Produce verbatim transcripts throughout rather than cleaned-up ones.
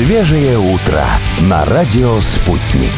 Свежее утро на радио «Спутник».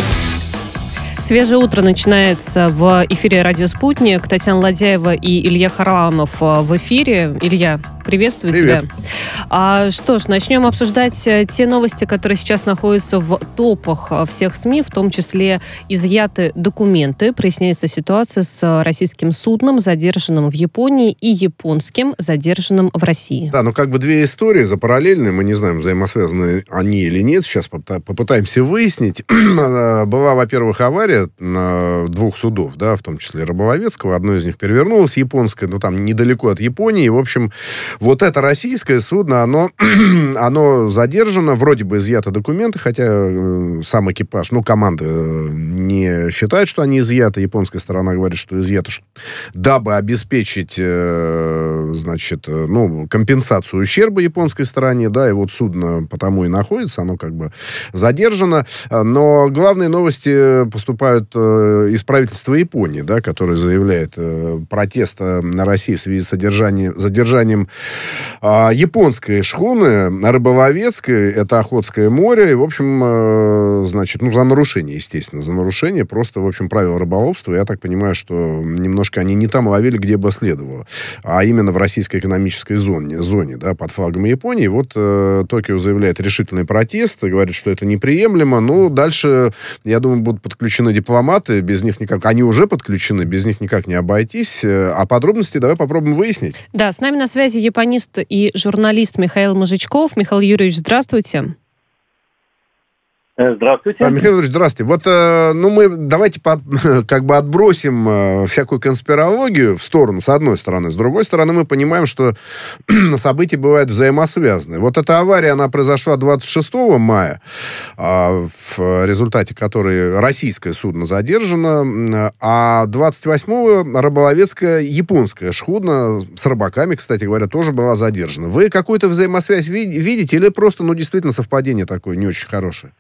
Свежее утро начинается в эфире «Радио Спутник». Татьяна Ладяева и Илья Харламов в эфире. Илья, приветствую Привет. тебя. А, что ж, начнем обсуждать те новости, которые сейчас находятся в топах всех СМИ, в том числе изъяты документы. Проясняется ситуация с российским судном, задержанным в Японии, и японским, задержанным в России. Да, ну как бы две истории запараллельные. Мы не знаем, взаимосвязаны они или нет. Сейчас попытаемся выяснить. Была, во-первых, авария на двух судов, да, в том числе рыболовецкого. Одно из них перевернулось, японское, но там недалеко от Японии. В общем, вот это российское судно, оно, оно задержано, вроде бы изъяты документы, хотя э, сам экипаж, ну, команда э, не считает, что они изъяты. Японская сторона говорит, что изъяты, что, дабы обеспечить, э, значит, э, ну, компенсацию ущерба японской стороне, да, и вот судно потому и находится, оно как бы задержано. Но главные новости поступают из правительства Японии, да, которое заявляет э, протест на России в связи с задержанием, задержанием э, японской шхуны рыболовецкой, это Охотское море, и, в общем, э, значит, ну, за нарушение, естественно, за нарушение просто, в общем, правил рыболовства. Я так понимаю, что немножко они не там ловили, где бы следовало, а именно в российской экономической зоне, зоне, да, под флагом Японии. Вот э, Токио заявляет решительный протест, и говорит, что это неприемлемо. Ну, дальше, я думаю, будут подключены дипломаты, без них никак... Они уже подключены, без них никак не обойтись. А подробности давай попробуем выяснить. Да, с нами на связи японист и журналист Михаил Мужичков. Михаил Юрьевич, здравствуйте. Здравствуйте. А, Михаил Ильич, здравствуйте. Вот, э, ну, мы давайте по, как бы отбросим э, всякую конспирологию в сторону, с одной стороны. С другой стороны, мы понимаем, что события бывают взаимосвязаны. Вот эта авария, она произошла двадцать шестого мая, э, в результате которой российское судно задержано, а двадцать восьмого рыболовецкая японская шхуна с рыбаками, кстати говоря, тоже была задержана. Вы какую-то взаимосвязь видите или просто, ну, действительно совпадение такое не очень хорошее?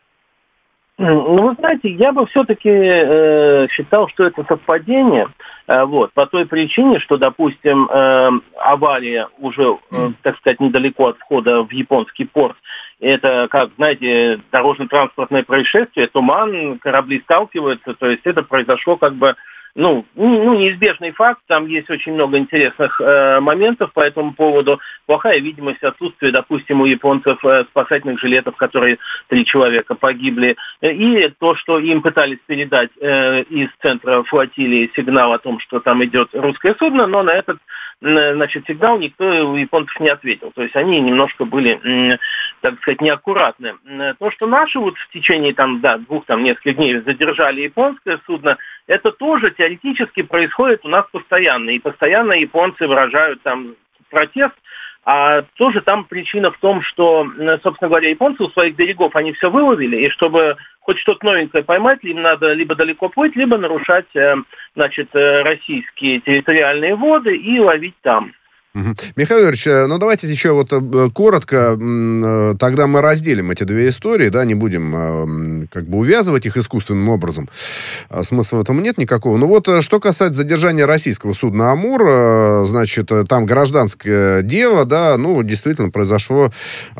Ну, вы знаете, я бы все-таки э, считал, что это совпадение, э, вот, по той причине, что, допустим, э, авария уже, э, так сказать, недалеко от входа в японский порт, это, как, знаете, дорожно-транспортное происшествие, туман, корабли сталкиваются, то есть это произошло как бы, ну, ну, неизбежный факт, там есть очень много интересных э, моментов по этому поводу. Плохая видимость, отсутствие, допустим, у японцев э, спасательных жилетов, которые три человека погибли, и то, что им пытались передать э, из центра флотилии сигнал о том, что там идет русское судно, но на этот, э, значит, сигнал никто у японцев не ответил. То есть они немножко были, э, так сказать, неаккуратны. То, что наши вот в течение там, да, двух, там, нескольких дней задержали японское судно, это тоже теоретически происходит у нас постоянно. И постоянно японцы выражают там протест. А тоже там причина в том, что, собственно говоря, японцы у своих берегов, они все выловили. И чтобы хоть что-то новенькое поймать, им надо либо далеко плыть, либо нарушать, значит, российские территориальные воды и ловить там. Михаил Юрьевич, ну давайте еще вот коротко, тогда мы разделим эти две истории, да, не будем как бы увязывать их искусственным образом. Смысла в этом нет никакого. Ну вот, что касается задержания российского судна «Амур», значит, там гражданское дело, да, ну, действительно произошло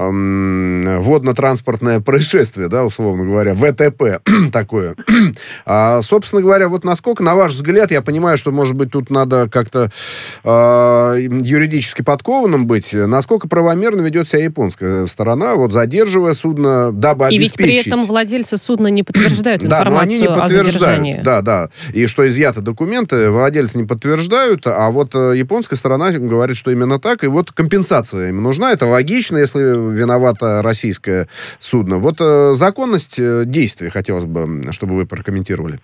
эм, водно-транспортное происшествие, да, условно говоря, вэ тэ пэ такое. А, собственно говоря, вот насколько, на ваш взгляд, я понимаю, что, может быть, тут надо как-то э, юридически юридически подкованным быть, насколько правомерно ведет себя японская сторона, вот задерживая судно, дабы и обеспечить... И ведь при этом владельцы судна не подтверждают информацию да, они не о задержании. Да, да. И что изъяты документы, владельцы не подтверждают, а вот японская сторона говорит, что именно так, и вот компенсация им нужна. Это логично, если виновато российское судно. Вот законность действий хотелось бы, чтобы вы прокомментировали.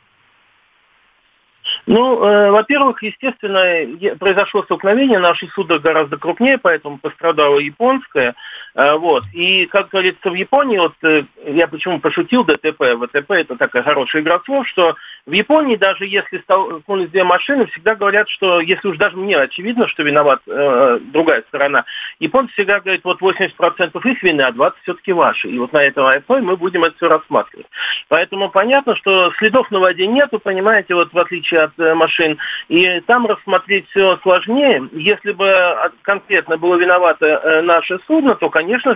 Ну, э, во-первых, естественно, произошло столкновение, наше судно гораздо крупнее, поэтому пострадало японское, э, вот, и, как говорится, в Японии, вот, э, я почему пошутил дэ тэ пэ, вэ тэ пэ это такая хорошая игра слов, что в Японии, даже если столкнулись две машины, всегда говорят, что, если уж даже мне очевидно, что виноват э, другая сторона, японцы всегда говорят, вот восемьдесят процентов их вины, а двадцать процентов все-таки ваши, и вот на этом основе мы будем это все рассматривать. Поэтому понятно, что следов на воде нету, понимаете, вот в отличие от машин, и там рассмотреть все сложнее. Если бы конкретно было виновато наше судно, то, конечно же,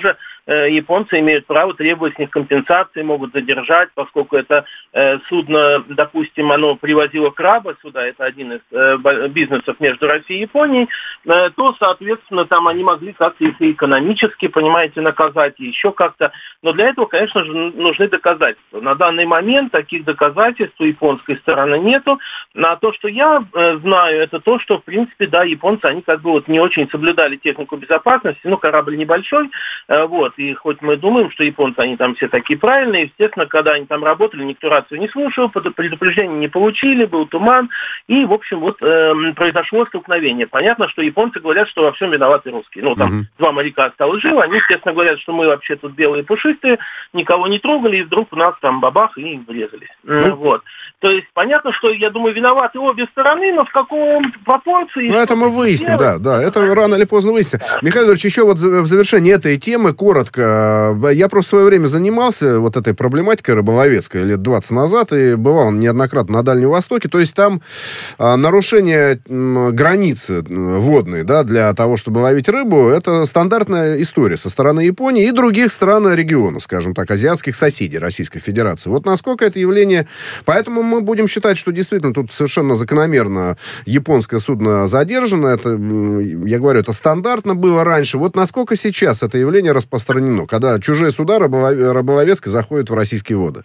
э, японцы имеют право требовать с них компенсации, могут задержать, поскольку это э, судно, допустим, оно привозило краба сюда, это один из э, бизнесов между Россией и Японией, э, то, соответственно, там они могли как-то их и экономически, понимаете, наказать, и еще как-то. Но для этого, конечно же, нужны доказательства. На данный момент таких доказательств у японской стороны нету. А то, что я э, знаю, это то, что, в принципе, да, японцы, они как бы вот не очень соблюдали технику безопасности, ну, корабль небольшой, э, вот, и хоть мы думаем, что японцы, они там все такие правильные, естественно, когда они там работали, никто рацию не слушал, предупреждения не получили, был туман, и, в общем, вот э, произошло столкновение. Понятно, что японцы говорят, что во всем виноваты русские. Ну, там uh-huh. два моряка осталось живы, они, естественно, говорят, что мы вообще тут белые пушистые, никого не трогали, и вдруг у нас там бабах, и врезались. Ну, вот. То есть, понятно, что, я думаю, виноваты обе стороны, но в каком пропорции... Ну, это мы выясним, да, да, это рано или поздно выясним. Да. Михаил Юрьевич, еще вот в завершении этой темы, коротко, я просто в свое время занимался вот этой проблематикой рыболовецкой лет двадцать назад, и бывал неоднократно на Дальнем Востоке, то есть там а, нарушение м, границы водной, да, для того, чтобы ловить рыбу, это стандартная история со стороны Японии и других стран региона, скажем так, азиатских соседей Российской Федерации. Вот насколько это явление... Поэтому мы будем считать, что действительно тут совершенно закономерно японское судно задержано. Это, я говорю, это стандартно было раньше. Вот насколько сейчас это явление распространено, когда чужие суда рыболовецкие заходят в российские воды?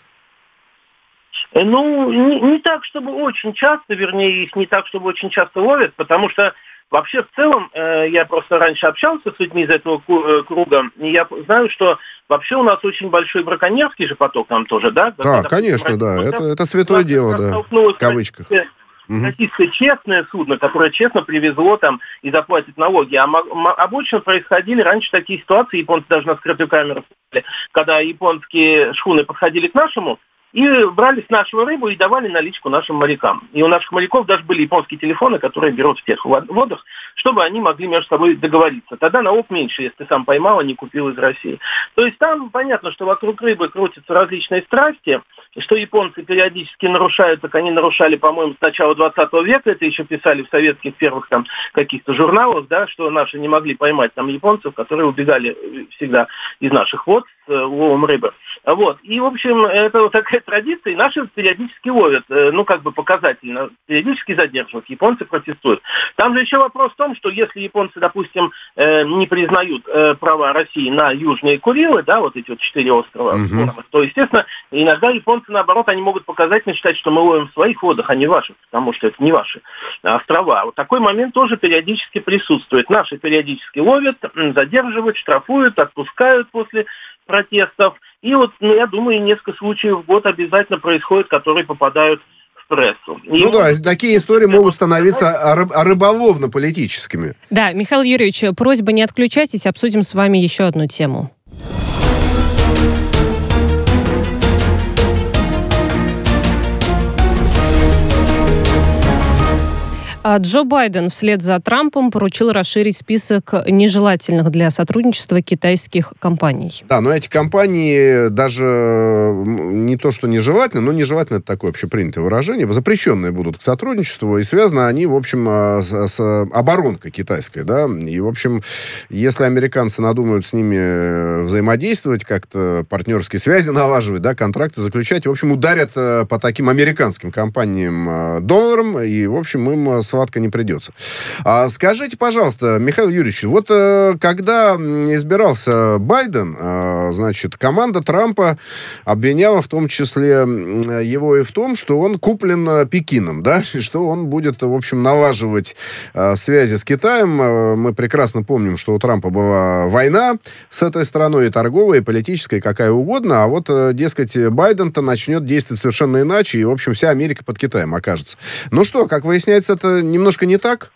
Ну, не, не так, чтобы очень часто, вернее, их не так, чтобы очень часто ловят, потому что вообще, в целом, э, я просто раньше общался с людьми из этого круга, и я знаю, что вообще у нас очень большой браконьерский же поток там тоже, да? Да, когда, конечно, да, это, это святое дело, да, в кавычках. Российское честное судно, которое честно привезло там и заплатит налоги. А обычно происходили раньше такие ситуации, японцы даже на скрытую камеру, когда японские шхуны подходили к нашему, и брали с нашего рыбу и давали наличку нашим морякам. И у наших моряков даже были японские телефоны, которые берут в тех водах, чтобы они могли между собой договориться. Тогда налог меньше, если ты сам поймал, а не купил из России. То есть там понятно, что вокруг рыбы крутятся различные страсти, что японцы периодически нарушают, так они нарушали, по-моему, с начала двадцатого века, это еще писали в советских первых там каких-то журналах, да, что наши не могли поймать там японцев, которые убегали всегда из наших вод с уловом рыбы. Вот. И, в общем, это вот такая традиция, и наши периодически ловят, ну, как бы показательно, периодически задерживают, японцы протестуют. Там же еще вопрос в том, что если японцы, допустим, не признают права России на Южные Курилы, да, вот эти вот четыре острова, uh-huh. то, естественно, иногда японцы, наоборот, они могут показательно считать, что мы ловим в своих водах, а не ваших, потому что это не ваши острова. Вот такой момент тоже периодически присутствует. Наши периодически ловят, задерживают, штрафуют, отпускают после протестов. И вот, ну, я думаю, несколько случаев в год обязательно происходит, которые попадают в прессу. И ну да, такие истории могут становиться рыб- рыболовно-политическими. Да, Михаил Юрьевич, просьба не отключайтесь, обсудим с вами еще одну тему. Джо Байден вслед за Трампом поручил расширить список нежелательных для сотрудничества китайских компаний. Да, но эти компании даже не то, что нежелательны, но нежелательно — это такое общепринятое выражение, запрещенные будут к сотрудничеству, и связаны они, в общем, с, с оборонкой китайской, да, и, в общем, если американцы надумают с ними взаимодействовать, как-то партнерские связи налаживать, да, контракты заключать, в общем, ударят по таким американским компаниям долларом, и, в общем, им сладко не придется. А скажите, пожалуйста, Михаил Юрьевич, вот э, когда избирался Байден, э, значит, команда Трампа обвиняла в том числе его и в том, что он куплен Пекином, да, и что он будет, в общем, налаживать э, связи с Китаем. Э, мы прекрасно помним, что у Трампа была война с этой страной, и торговая, и политическая, и какая угодно, а вот, э, дескать, Байден-то начнет действовать совершенно иначе, и, в общем, вся Америка под Китаем окажется. Ну что, как выясняется, это немножко не так?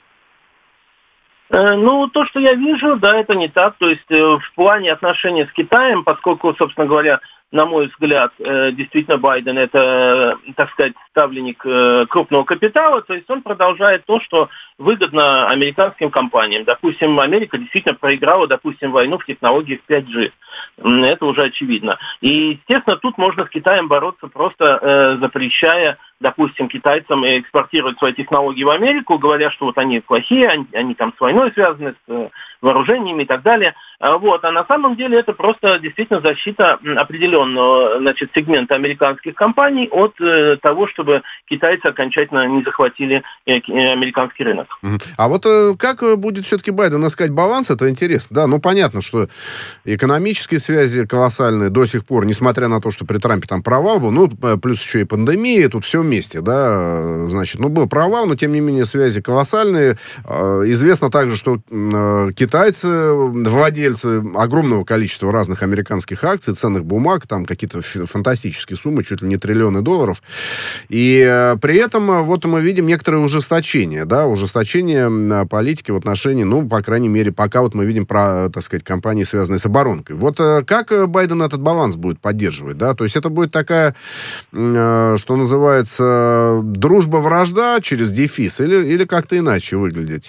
Ну, то, что я вижу, да, это не так. То есть э, в плане отношений с Китаем, поскольку, собственно говоря, на мой взгляд, э, действительно Байден это, э, так сказать, ставленник э, крупного капитала, то есть он продолжает то, что выгодно американским компаниям. Допустим, Америка действительно проиграла, допустим, войну в технологиях пять джи. Это уже очевидно. И, естественно, тут можно с Китаем бороться, просто э, запрещая допустим, китайцам экспортировать свои технологии в Америку, говоря, что вот они плохие, они, они там с войной связаны, с вооружениями и так далее. Вот. А на самом деле это просто действительно защита определенного, значит, сегмента американских компаний от э, того, чтобы китайцы окончательно не захватили э, американский рынок. А вот э, как будет все-таки Байден искать баланс, это интересно. Да, ну понятно, что экономические связи колоссальные до сих пор, несмотря на то, что при Трампе там провал был, ну плюс еще и пандемия, тут все вместе, да, значит, ну был провал, но тем не менее связи колоссальные. Э, известно также, что э, китайцы, владельцы огромного количества разных американских акций, ценных бумаг, там какие-то фантастические суммы, чуть ли не триллионы долларов. И э, при этом э, вот мы видим некоторые ужесточения, да, ужесточение э, политики в отношении, ну, по крайней мере, пока вот мы видим про, так сказать, компании, связанные с оборонкой. Вот э, как Байден этот баланс будет поддерживать, да? То есть это будет такая, э, что называется, дружба-вражда через дефис или, или как-то иначе выглядеть?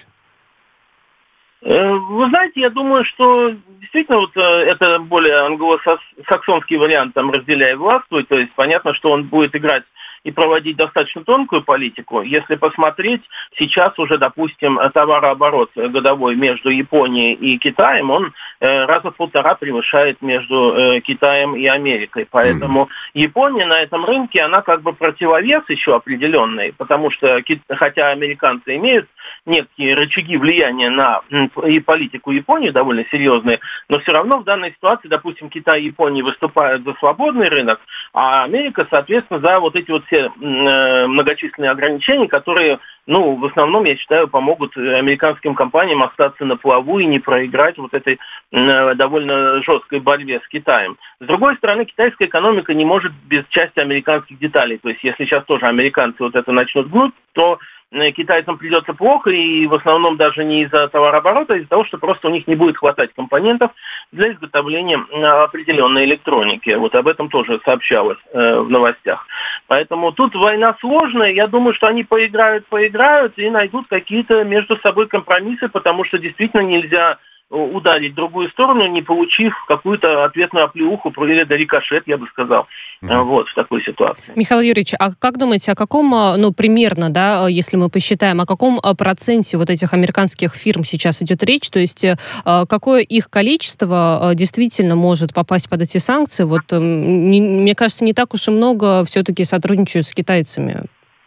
Вы знаете, я думаю, что действительно вот это более англосаксонский вариант, там, разделяй и властвуй, то есть понятно, что он будет играть и проводить достаточно тонкую политику. Если посмотреть, сейчас уже, допустим, товарооборот годовой между Японией и Китаем, он э, раза в полтора превышает между э, Китаем и Америкой. Поэтому mm-hmm. Япония на этом рынке, она как бы противовес еще определенный, потому что, хотя американцы имеют некие рычаги влияния на и политику Японии довольно серьезные, но все равно в данной ситуации, допустим, Китай и Япония выступают за свободный рынок, а Америка, соответственно, за вот эти вот все э, многочисленные ограничения, которые, ну, в основном, я считаю, помогут американским компаниям остаться на плаву и не проиграть вот этой э, довольно жесткой борьбе с Китаем. С другой стороны, китайская экономика не может без части американских деталей. То есть, если сейчас тоже американцы вот это начнут гнуть, то китайцам придется плохо, и в основном даже не из-за товарооборота, а из-за того, что просто у них не будет хватать компонентов для изготовления определенной электроники. Вот об этом тоже сообщалось э, в новостях. Поэтому тут война сложная. Я думаю, что они поиграют, поиграют и найдут какие-то между собой компромиссы, потому что действительно нельзя ударить в другую сторону, не получив какую-то ответную оплеуху или рикошет, я бы сказал, mm-hmm. вот, в такой ситуации. Михаил Юрьевич, а как думаете, о каком, ну, примерно, да, если мы посчитаем, о каком проценте вот этих американских фирм сейчас идет речь, то есть какое их количество действительно может попасть под эти санкции? Вот, мне кажется, не так уж и много все-таки сотрудничают с китайцами.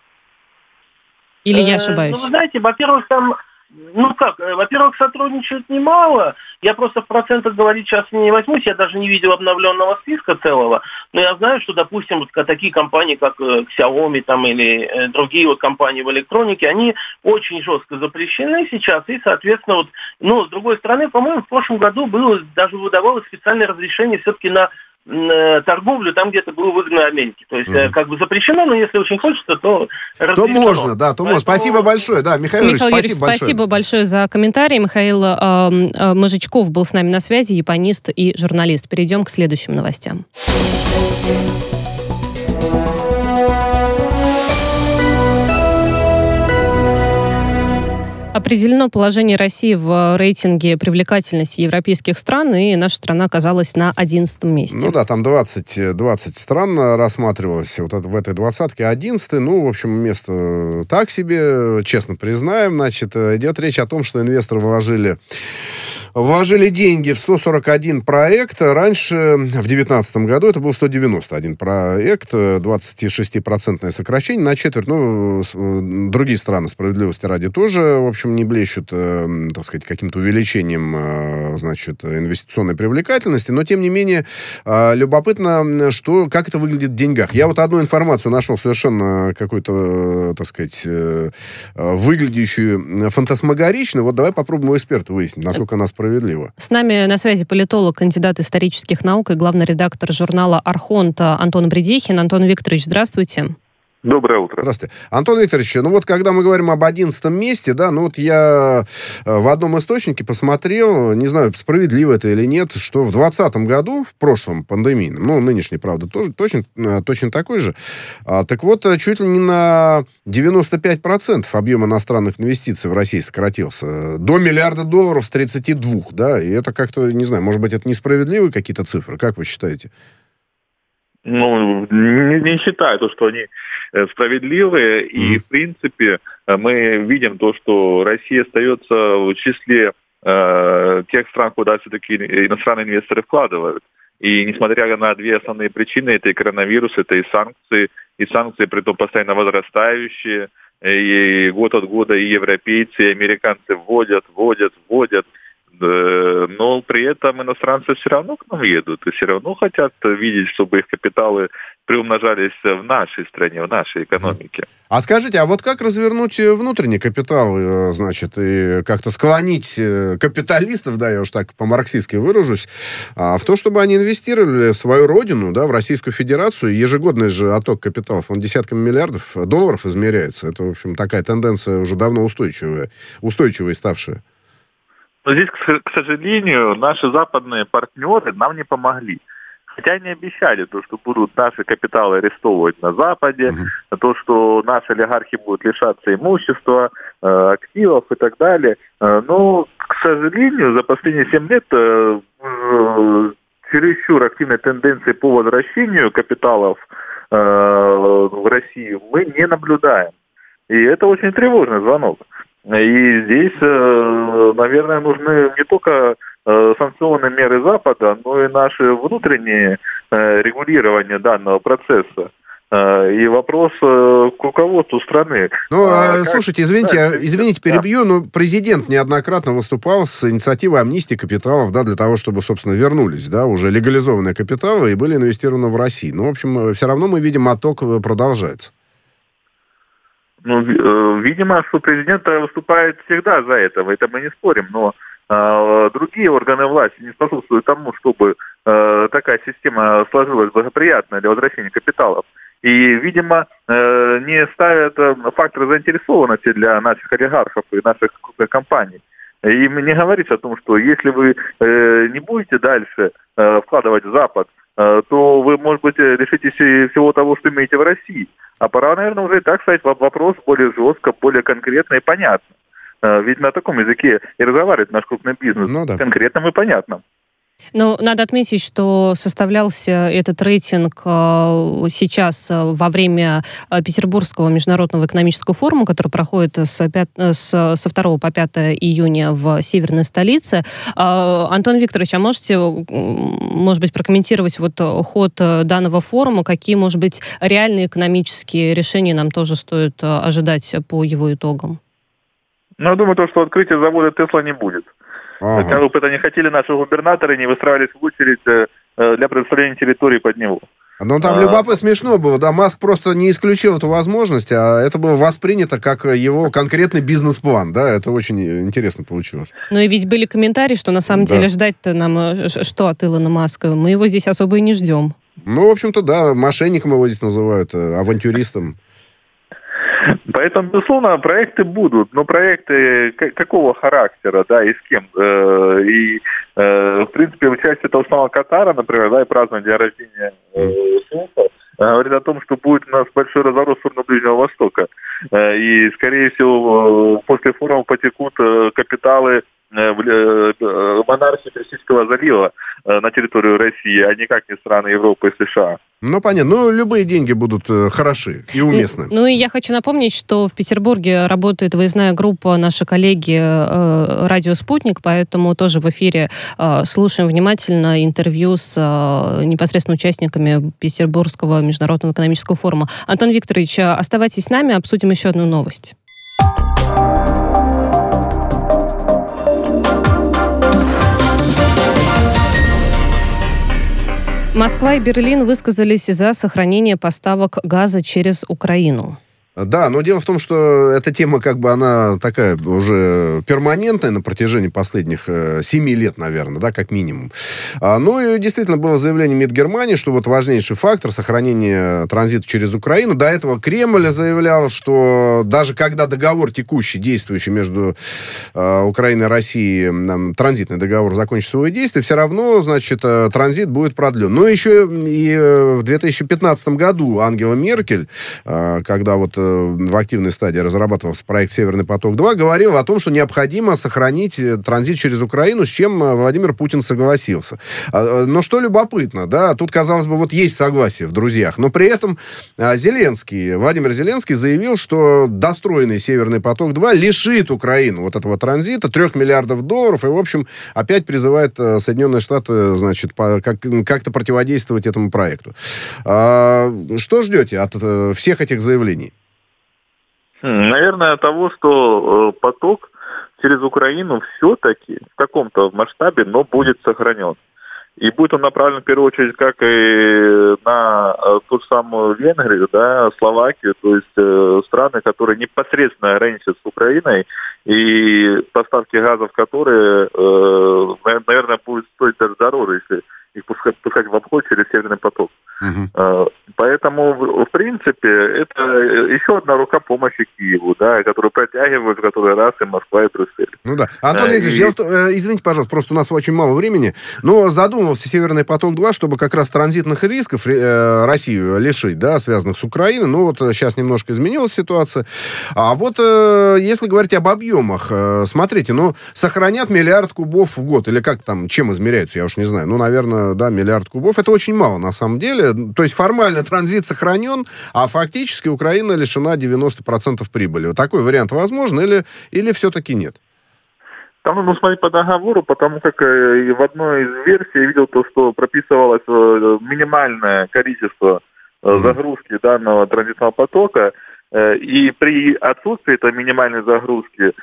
Или я ошибаюсь? Ну, вы знаете, во-первых, там Ну как, во-первых, сотрудничают немало. Я просто в процентах говорить сейчас не возьмусь, я даже не видел обновленного списка целого. Но я знаю, что, допустим, вот такие компании, как Xiaomi там, или другие вот компании в электронике, они очень жестко запрещены сейчас. И, соответственно, вот, ну, с другой стороны, по-моему, в прошлом году было, даже выдавалось специальное разрешение все-таки на торговлю там, где-то было выгодно Америке. То есть, mm-hmm. как бы запрещено, но если очень хочется, то разрешено. То можно, да, то Поэтому... можно. Спасибо большое. Да, Михаил, Михаил Юрьевич, Юрьевич, спасибо, спасибо большое. большое за комментарий. Михаил э, э, Мозжечков был с нами на связи, японист и журналист. Перейдем к следующим новостям. Определено положение России в рейтинге привлекательности европейских стран, и наша страна оказалась на одиннадцатом месте. Ну да, там двадцать, двадцать стран рассматривалось вот это, в этой двадцатке. одиннадцатый, ну, в общем, место так себе, честно признаем. Значит, идет речь о том, что инвесторы вложили Вложили деньги в сто сорок один проект. Раньше, в две тысячи девятнадцатом году, это был сто девяносто один проект, двадцать шесть процентов сокращение на четверть. Ну, другие страны, справедливости ради, тоже, в общем, не блещут, так сказать, каким-то увеличением, значит, инвестиционной привлекательности. Но, тем не менее, любопытно, что, как это выглядит в деньгах. Я вот одну информацию нашел совершенно какую-то, так сказать, выглядящую фантасмагорично. Вот давай попробуем у эксперта выяснить, насколько она справедливо. С нами на связи политолог, кандидат исторических наук и главный редактор журнала «Архонт» Антон Бредихин. Антон Викторович, здравствуйте. Доброе утро. Здравствуйте. Антон Викторович, ну вот когда мы говорим об одиннадцатом месте, да, ну вот я в одном источнике посмотрел, не знаю, справедливо это или нет, что в двадцатом году, в прошлом пандемийном, ну, нынешний, правда, тоже точно, точно такой же, а, так вот, чуть ли не на девяносто пять процентов объем иностранных инвестиций в России сократился. До миллиарда долларов с тридцати двух, да, и это как-то, не знаю, может быть, это несправедливые какие-то цифры, как вы считаете? Ну, не, не считаю то, что они справедливые. И, в принципе, мы видим то, что Россия остается в числе э, тех стран, куда все-таки иностранные инвесторы вкладывают. И несмотря на две основные причины, это и коронавирус, это и санкции, и санкции, притом постоянно возрастающие, и год от года и европейцы, и американцы вводят, вводят, вводят. Но при этом иностранцы все равно к нам едут, и все равно хотят видеть, чтобы их капиталы приумножались в нашей стране, в нашей экономике. А скажите, а вот как развернуть внутренний капитал, значит, и как-то склонить капиталистов, да, я уж так по-марксистски выражусь, в то, чтобы они инвестировали в свою родину, да, в Российскую Федерацию? Ежегодный же отток капиталов, он десятками миллиардов долларов измеряется. Это, в общем, такая тенденция уже давно устойчивая, устойчивой ставшая. Но здесь, к сожалению, наши западные партнеры нам не помогли. Хотя они обещали, то, что будут наши капиталы арестовывать на Западе, uh-huh. то, что наши олигархи будут лишаться имущества, активов и так далее. Но, к сожалению, за последние семь лет чересчур активной тенденции по возвращению капиталов в Россию мы не наблюдаем. И это очень тревожный звонок. И здесь, наверное, нужны не только санкционные меры Запада, но и наши внутренние регулирования данного процесса. И вопрос к руководству страны. Ну, а, как... слушайте, извините, да, извините, перебью, да. но президент неоднократно выступал с инициативой амнистии капиталов, да, для того, чтобы, собственно, вернулись, да, уже легализованные капиталы и были инвестированы в Россию. Но, в общем, все равно мы видим, отток продолжается. Ну, видимо, что президент выступает всегда за это, это мы не спорим, но э, другие органы власти не способствуют тому, чтобы э, такая система сложилась благоприятно для возвращения капиталов. И, видимо, э, не ставят факторы заинтересованности для наших олигархов и наших крупных компаний. Им не говорится о том, что если вы э, не будете дальше э, вкладывать в Запад, э, то вы, может быть, лишитесь всего того, что имеете в России. А пора, наверное, уже и так ставить вопрос более жестко, более конкретно и понятно. Ведь на таком языке и разговаривает наш крупный бизнес. Ну, да. Конкретно и понятно. Но надо отметить, что составлялся этот рейтинг сейчас во время Петербургского международного экономического форума, который проходит с пят... с... со второго по пятое июня в северной столице. Антон Викторович, а можете, может быть, прокомментировать вот ход данного форума? Какие, может быть, реальные экономические решения нам тоже стоит ожидать по его итогам? Ну, я думаю, то, что открытия завода Тесла не будет. Ага. Хотя бы это не хотели наши губернаторы, не выстраивались в очередь для предоставления территории под него. Ну, там а... любопытно, смешно было, да, Маск просто не исключил эту возможность, а это было воспринято как его конкретный бизнес-план, да, это очень интересно получилось. Ну, и ведь были комментарии, что на самом да. деле ждать-то нам что от Илона Маска? Мы его здесь особо и не ждем. Ну, в общем-то, да, мошенником его здесь называют, авантюристом. Поэтому, безусловно, проекты будут, но проекты какого характера, да, и с кем? И, в принципе, участие того самого Катара, например, да, и празднование дня рождения Солнца, говорит о том, что будет у нас большой разворот в сторону Ближнего Востока. И, скорее всего, после форума потекут капиталы монархии Персидского залива на территорию России, а никак не страны Европы и США. Ну, понятно. Ну, любые деньги будут э, хороши и уместны. Ну, и я хочу напомнить, что в Петербурге работает выездная группа наши коллеги э, «Радио Спутник», поэтому тоже в эфире э, слушаем внимательно интервью с э, непосредственно участниками Петербургского международного экономического форума. Антон Викторович, оставайтесь с нами, обсудим еще одну новость. Москва и Берлин высказались за сохранение поставок газа через Украину. Да, но дело в том, что эта тема, как бы, она такая уже перманентная на протяжении последних э, семи лет, наверное, да, как минимум. А, ну, и действительно было заявление МИД Германии, что вот важнейший фактор сохранения транзита через Украину. До этого Кремль заявлял, что даже когда договор текущий, действующий между э, Украиной и Россией, э, транзитный договор закончит свое действие, все равно, значит, э, транзит будет продлен. Но еще и э, в две тысячи пятнадцатом году Ангела Меркель, э, когда вот в активной стадии разрабатывался проект «Северный поток-два», говорил о том, что необходимо сохранить транзит через Украину, с чем Владимир Путин согласился. Но что любопытно, да, тут, казалось бы, вот есть согласие в друзьях, но при этом Зеленский, Владимир Зеленский заявил, что достроенный «Северный поток-два» лишит Украину вот этого транзита трех миллиардов долларов и, в общем, опять призывает Соединенные Штаты, значит, по, как, как-то противодействовать этому проекту. А, что ждете от всех этих заявлений? Наверное, того, что поток через Украину все-таки в каком-то масштабе, но будет сохранен. И будет он направлен в первую очередь как и на ту же самую Венгрию, да, Словакию, то есть э, страны, которые непосредственно граничат с Украиной, и поставки газов, которые, э, наверное, будут стоить даже дороже, если их пускать, пускать в обход через Северный поток. Uh-huh. Поэтому, в принципе, это еще одна рука помощи Киеву, да, которую протягивают в который раз и Москва, и Брюссель. Ну да. Антон Викторович, и... я, извините, пожалуйста, просто у нас очень мало времени, но задумывался «Северный поток-два», чтобы как раз транзитных рисков э, Россию лишить, да, связанных с Украиной. Ну вот сейчас немножко изменилась ситуация. А вот э, если говорить об объемах, э, смотрите, ну, сохранят миллиард кубов в год, или как там, чем измеряются, я уж не знаю. Ну, наверное, да, миллиард кубов. Это очень мало, на самом деле. То есть формально транзит сохранен, а фактически Украина лишена девяносто процентов прибыли. Вот такой вариант возможен или, или все-таки нет? Там нужно смотреть по договору, потому как в одной из версий я видел то, что прописывалось минимальное количество mm-hmm. загрузки данного транзитного потока, и при отсутствии этой минимальной загрузки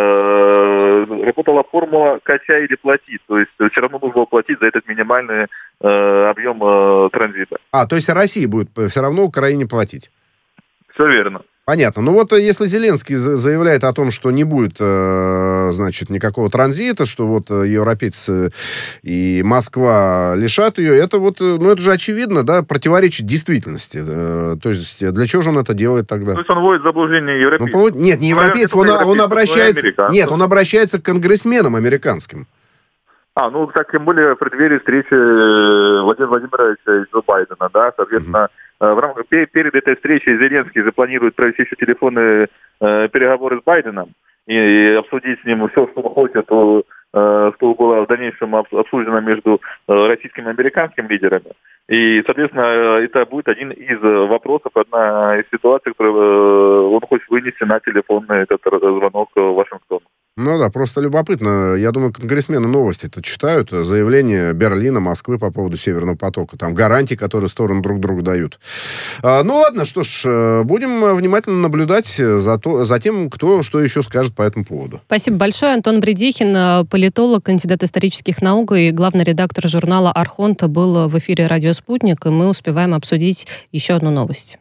э, работала формула «качай или плати». То есть все равно нужно было платить за этот минимальный э, объем э, транзита. А, то есть Россия будет все равно Украине платить? Все верно. Понятно. Ну вот если Зеленский заявляет о том, что не будет, э, значит, никакого транзита, что вот европейцы и Москва лишат ее, это вот, ну это же очевидно, да, противоречит действительности. Э, то есть для чего же он это делает тогда? То есть он вводит в заблуждение европейцев. Ну, нет, не европейцев, он, он обращается... Нет, он обращается к конгрессменам американским. А, ну, так, тем более в преддверии встречи Владимира Владимировича и Джо Байдена, да, соответственно, mm-hmm. в рамках, перед этой встречей Зеленский запланирует провести еще телефонные э, переговоры с Байденом и, и обсудить с ним все, что он хочет, то, э, что было в дальнейшем обсуждено между э, российскими и американскими лидерами. И, соответственно, это будет один из вопросов, одна из ситуаций, которую он хочет вынести на телефонный этот звонок в Вашингтон. Ну да, просто любопытно. Я думаю, конгрессмены новости-то читают. Заявления Берлина, Москвы по поводу Северного потока. Там гарантии, которые стороны друг другу дают. А, ну ладно, что ж, будем внимательно наблюдать за, то, за тем, кто что еще скажет по этому поводу. Спасибо большое. Антон Бредихин, политолог, кандидат исторических наук и главный редактор журнала «Архонт» был в эфире «Радио Спутник», и мы успеваем обсудить еще одну новость.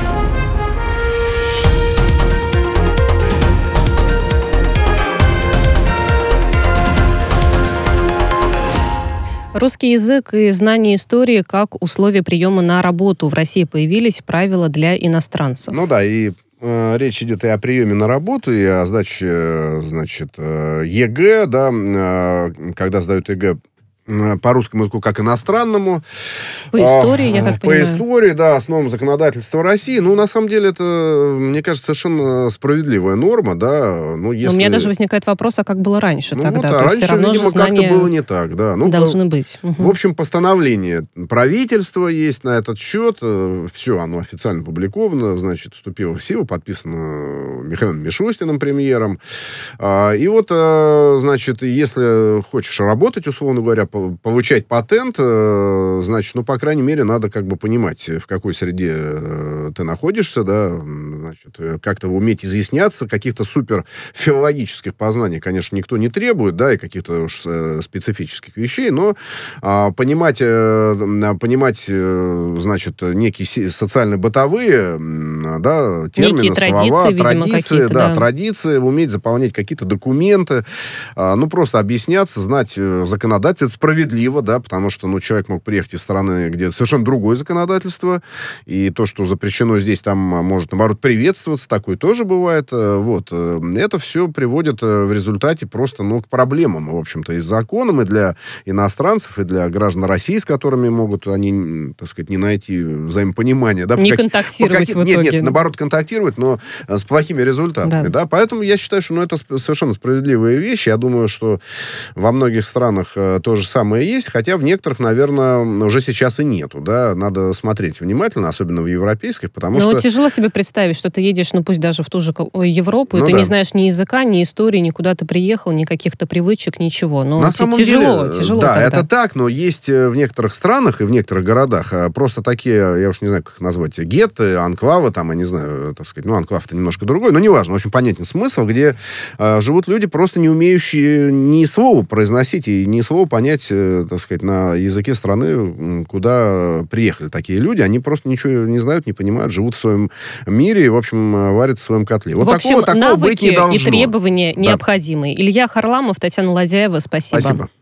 Русский язык и знание истории как условие приема на работу. В России появились правила для иностранцев. Ну да, и э, речь идет и о приеме на работу, и о сдаче, э, значит, э, ЕГЭ, да, э, когда сдают ЕГЭ по русскому языку как иностранному. По истории, я так по понимаю. По истории, да, основам законодательства России. Ну, на самом деле, это, мне кажется, совершенно справедливая норма, да. Ну, если... Но у меня даже возникает вопрос, а как было раньше ну, тогда? Вот, а раньше, видимо, как-то было не так, да. Ну, должны по... быть. Угу. В общем, постановление правительства есть на этот счет. Все, оно официально опубликовано, значит, вступило в силу, подписано Михаилом Мишустиным, премьером. И вот, значит, если хочешь работать, условно говоря, получать патент, значит, ну, по крайней мере, надо как бы понимать, в какой среде ты находишься, да, значит, как-то уметь изъясняться, каких-то супер филологических познаний, конечно, никто не требует, да, и каких-то уж специфических вещей, но а, понимать, а, понимать, значит, некие социально-бытовые, да, термины, некие слова, традиции, видимо, традиции, традиции, да, да. традиции, уметь заполнять какие-то документы, а, ну, просто объясняться, знать законодательство. Это справедливо, да, потому что, ну, человек мог приехать из страны, где совершенно другое законодательство, и то, что запрещено здесь, там может, наоборот, приветствоваться, такое тоже бывает. Вот. Это все приводит в результате просто, ну, к проблемам, в общем-то, и с законом, и для иностранцев, и для граждан России, с которыми могут они, так сказать, не найти взаимопонимания. Да, не как... контактировать каким... в итоге. Нет, нет, наоборот, контактировать, но с плохими результатами. Да. Да? Поэтому я считаю, что ну, это совершенно справедливые вещи. Я думаю, что во многих странах то же самое есть, хотя в некоторых, наверное, уже сейчас и нету. Да? Надо смотреть внимательно, особенно в европейских, потому но что... тяжело себе представить, что ты едешь, ну пусть даже в ту же Европу, ну, и ты да. не знаешь ни языка, ни истории, ни куда ты приехал, ни каких-то привычек, ничего. Ну, на самом тяжело, деле, тяжело да, тогда. это так, но есть в некоторых странах и в некоторых городах просто такие, я уж не знаю, как их назвать, гетты, анклавы, там, я не знаю, так сказать, ну, анклав-то немножко другой, но неважно, в общем, понятен смысл, где э, живут люди, просто не умеющие ни слова произносить и ни слова понять, э, так сказать, на языке страны, куда приехали такие люди, они просто ничего не знают, не понимают, живут в своем мире и, в общем, варят в своем котле. Вот в общем, такого, такого быть не должно. И требования да. необходимые. Илья Харламов, Татьяна Ладяева, спасибо. Спасибо.